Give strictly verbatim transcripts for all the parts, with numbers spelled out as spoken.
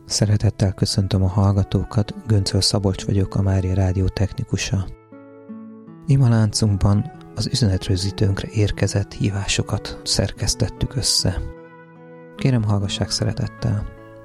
Szeretettel köszöntöm a hallgatókat, Göncöl Szabolcs vagyok, a Mária Rádió technikusa. Imaláncunkban az üzenetrögzítőnkre érkezett hívásokat szerkesztettük össze. Kérem, hallgassák szeretettel!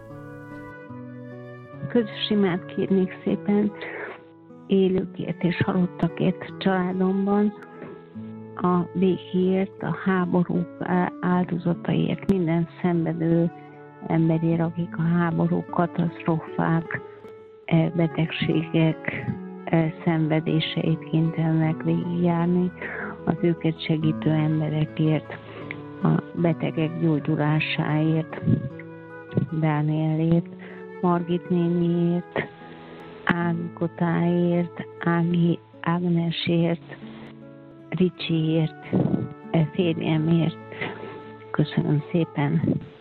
Közös imát kérnék szépen élőkért és halottakért családomban, a békéért, a háborúk áldozataiért, minden szenvedő emberért, akik a háborúk, katasztrófák, betegségek szenvedéseit kénytelenek végigjárni, az őket segítő emberekért, a betegek gyógyulásáért, Dánielért, Margit néniért, Ági Kotáért, Ági Ágnesért, Ricsiért, férjemért. Köszönöm szépen!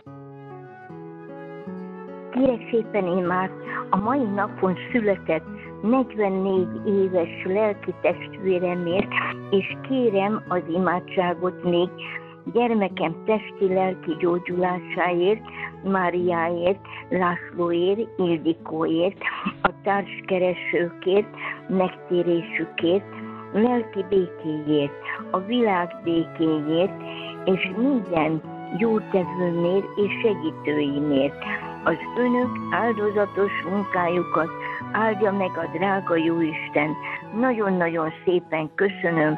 Kérek szépen imát, a mai napon született negyvennégy éves lelki testvéremért, és kérem az imádságot még gyermekem testi-lelki gyógyulásáért, Máriáért, Lászlóért, Ildikóért, a társkeresőkért, megtérésükért, lelki békéért, a világ békéért, és minden jótevőmért és segítőimért. Az önök áldozatos munkájukat áldja meg a drága Jóisten. Nagyon-nagyon szépen köszönöm.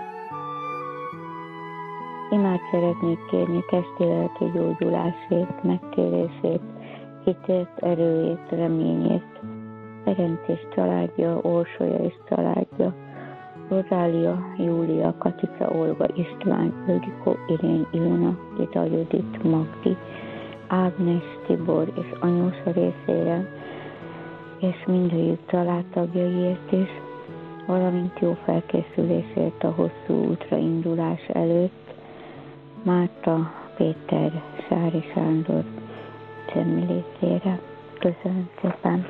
Imát szeretnék kérni testi-lelki gyógyulásért, megtérését, hitért, erőért, reményért. Ferenc és családja, Orsolya és családja, Rozália, Júlia, Katica, Olga, István, Ildikó, Irén, Ilona, Ida, Judit, Magdi, Ágnes, Tibor és anyósa részére, és mindegyik családtagjaiért is, valamint jó felkészülésért a hosszú útra indulás előtt, Márta, Péter, Sári Sándor csemmilétére. Köszönöm szépen!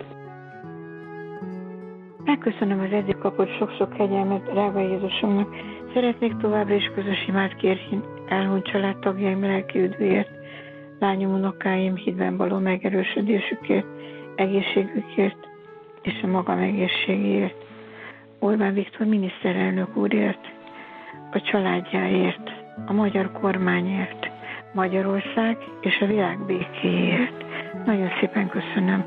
Megköszönöm az eddig kapott sok-sok kegyelmet, drága Jézusomnak. Szeretnék továbbra is közös imát kérni elhunyt családtagjaim lelki üdvéért, lányom, unokáim hitben való megerősödésükért, egészségükért és a magam egészségéért. Orbán Viktor miniszterelnök úrért, a családjáért, a magyar kormányért, Magyarország és a világ békéért. Nagyon szépen köszönöm.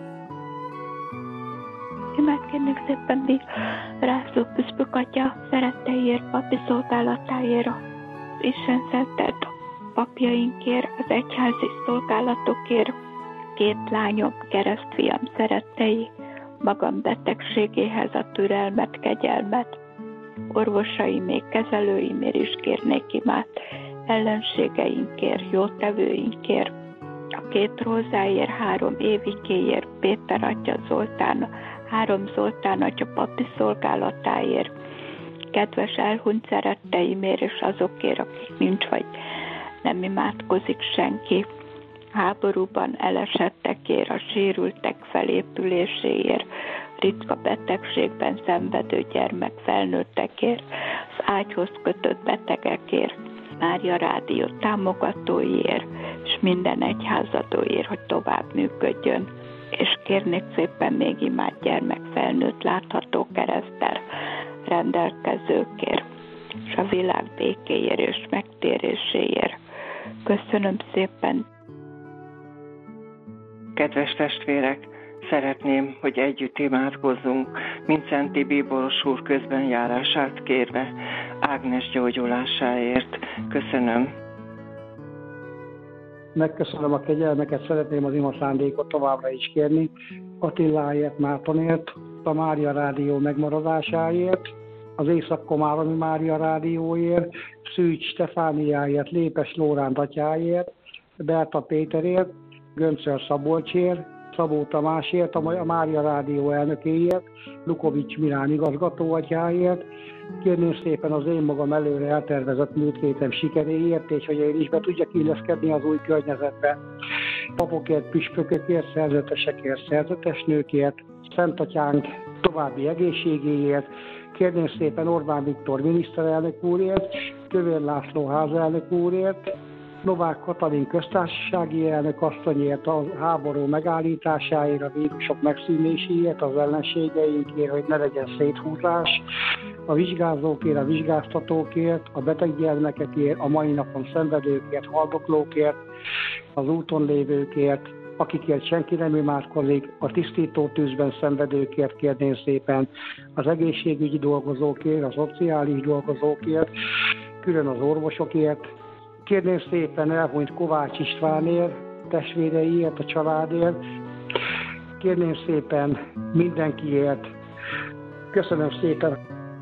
Imát kérnék szépen még Rászló püspök atya szeretteiért, papi szolgálatáért, az Isten szentelt papjainkért, az egyházi szolgálatokért, két lányom, keresztfiam szerettei, magam betegségéhez a türelmet, kegyelmet, orvosaimért, kezelőimért is kérnék imát, ellenségeinkért, jótevőinkért, a két Rózáért, három Évikéért, Péter atya, Zoltán, három Zoltán atya papi szolgálatáért, kedves elhunyt szeretteimért és azokért, akik nincs vagy nem imádkozik senki, háborúban elesettekért, a sérültek felépüléséért, ritka betegségben szenvedő gyermek felnőttekért, az ágyhoz kötött betegekért, Mária Rádió támogatóiért, és minden egyházadóért, hogy tovább működjön. És kérnék szépen még imát gyermek felnőtt látható kereszttel rendelkezőkért, és a világ békéért és megtéréséért. Köszönöm szépen! Kedves testvérek, szeretném, hogy együtt imádkozzunk, Mincenti Bíboros úr közben járását kérve, Ágnes gyógyulásáért. Köszönöm. Megköszönöm a kegyelmeket, szeretném az ima szándékot továbbra is kérni, Attiláért, Mártonért, a Mária Rádió megmaradásáért, az Észak-Komáromi Mária Rádióért, Szűcs Stefániáért, Lépes Lóránt atyáért, Berta Péterért, Göncöl Szabolcsért, Szabó Tamásért, a Mária Rádió elnökéért, Lukovics Mirán igazgatóatyáért. Kérném szépen az én magam előre eltervezett múltkétem sikeréért, és hogy én is be tudjak illeszkedni az új környezetbe. Papokért, püspökökért, szerzetesekért, szerzetesnőkért, Szent Atyánk további egészségéért. Kérném szépen Orbán Viktor miniszterelnök úrért, Kövér László házelnök úrért, Novák Katalin köztársasági elnök asszonyért a háború megállításáért, a vírusok megszűnéséért, az ellenségeinkért, hogy ne legyen széthúzás, a vizsgázókért, a vizsgáztatókért, a beteg gyermekekért, a mai napon szenvedőkért, haldoklókért, az úton lévőkért, akikért senki nem imádkozik, a tisztító tűzben szenvedőkért kérném szépen, az egészségügyi dolgozókért, a szociális dolgozókért, külön az orvosokért. Kérném szépen elhunyt Kovács Istvánért, testvéreiért, a családért. Kérném szépen mindenkiért. Köszönöm szépen.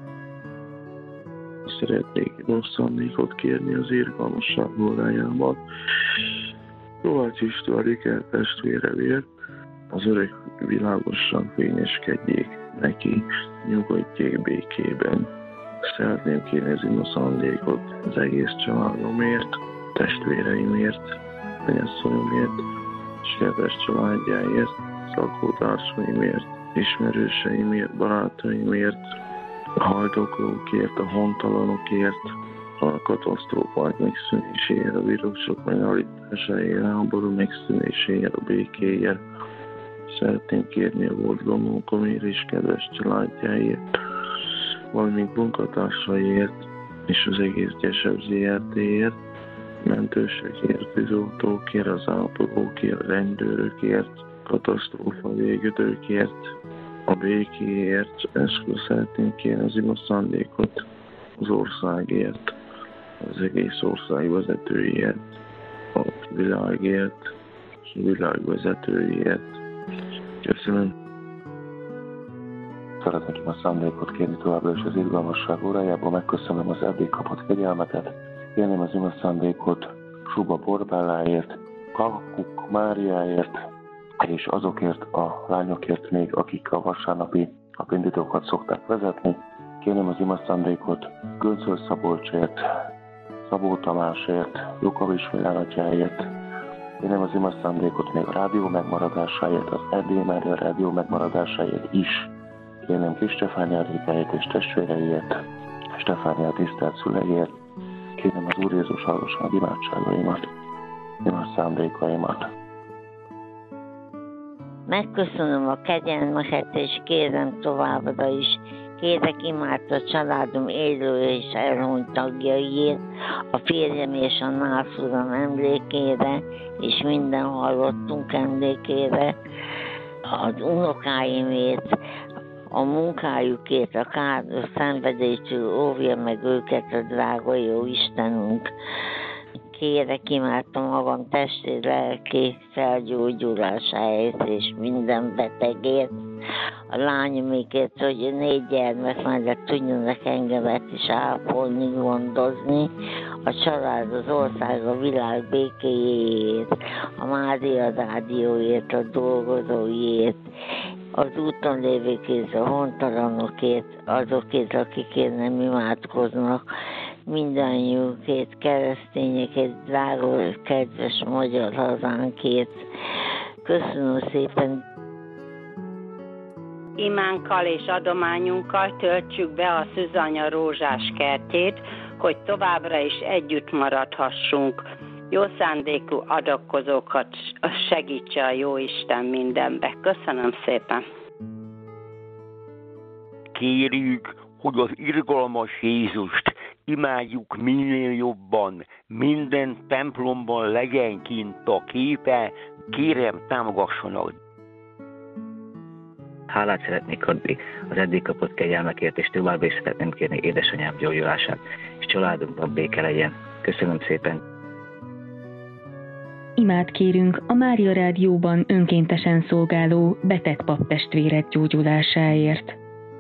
Szeretnék mostannékot kérni az irgalmasság órájában. Kovács István Iker testvéreért, az öreg világosan fényeskedjék neki, nyugodjék békében. Szeretném kérni az imaszandékot az egész családomért, testvéreimért, menyasszonyomért, és kedves családjáért, szakótársaimért, ismerőseimért, barátaimért, a haldoklókért, a hontalanokért, a katasztrófák megszűnéséért, a vírusok megállításáért, a háború megszűnéséért, a békéért. Szeretném kérni a volt gondolkomért és kedves családjáért, valamint munkatársaiért és az egész Gyesebb zé er té-ért, mentősekért, tűzoltókért, az ápolókért, a rendőrökért, katasztrófa végidőkért, a békéért, eskor szeretném kérni az imaszandékot az országért, az egész ország vezetőiért, a világért, és a világ vezetőiért. Köszönöm. Szeretnék imaszandékot kérni továbbra is az irgalmasság órájából, megköszönöm az eddig kapott kegyelmeket, kérném az imaszandékot Suba Borbáláért, Kakuk Máriáért, és azokért a lányokért még, akik a vasárnapi napindítókat szokták vezetni. Kérném az imaszandékot Göncöl Szabolcsért, Szabó Tamásért, Lukavics Milán atyáért. Kérném az imaszandékot még a rádió megmaradásáért, az Erdély Mária rádió megmaradásáért is. Kérném Kis Stefánia Rékáért és testvéreiért, Stefánia tisztelt szüleiért. Kérném az Úr Jézus hallgassa meg imádságaimat, imádszándékaimat. Megköszönöm a kegyelmeket, és kérem továbbra is. Kérek imád a családom élő és elhunyt tagjaiért, a férjem és a nászúram emlékére, és minden hallottunk emlékére, az unokáimért, a munkájukért, a káros szenvedéstől óvja meg őket a drága jó Istenünk. Kérek imádtam magam testi, lelki felgyógyulásáért és minden betegért, a lányomikért, hogy négy gyermek mellett tudjanak engemet is ápolni, gondozni, a család, az ország, a világ békéjéért, a Mária rádióért, a dolgozóiért, az úton lévőkért, a hontalanokért, azokért, akikért nem imádkoznak, mindannyiukért, keresztényekért, drága, kedves magyar hazánkért. Köszönöm szépen! Imánkkal és adományunkkal töltsük be a Szűzanya rózsás kertjét, hogy továbbra is együtt maradhassunk. Jó szándékú adakozókat segítse a Jóisten mindenbe. Köszönöm szépen! Kérjük, hogy az irgalmas Jézust imádjuk minél jobban, minden templomban legyen kint a képe, kérem támogassanak! Hálát szeretnék adni az eddig kapott kegyelmekért, és tovább is szeretném kérni édesanyám gyógyulását, és családunkban béke legyen. Köszönöm szépen! Imát kérünk a Mária Rádióban önkéntesen szolgáló beteg paptestvérek gyógyulásáért.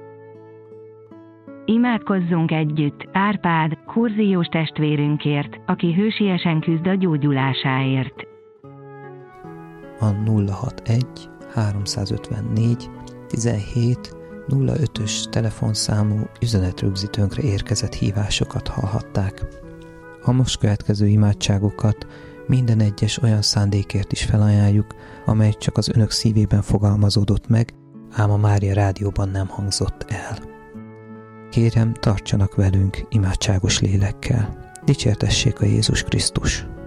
Imádkozzunk együtt Árpád, kurziós testvérünkért, aki hősiesen küzd a gyógyulásáért. A nulla hatvanegy háromszázötvennégy tizenhét nulla ötös telefonszámú üzenetrögzítőnkre érkezett hívásokat hallhatták. A most következő imádságokat minden egyes olyan szándékért is felajánljuk, amely csak az önök szívében fogalmazódott meg, ám a Mária Rádióban nem hangzott el. Kérem, tartsanak velünk imádságos lélekkel. Dicsértessék a Jézus Krisztus!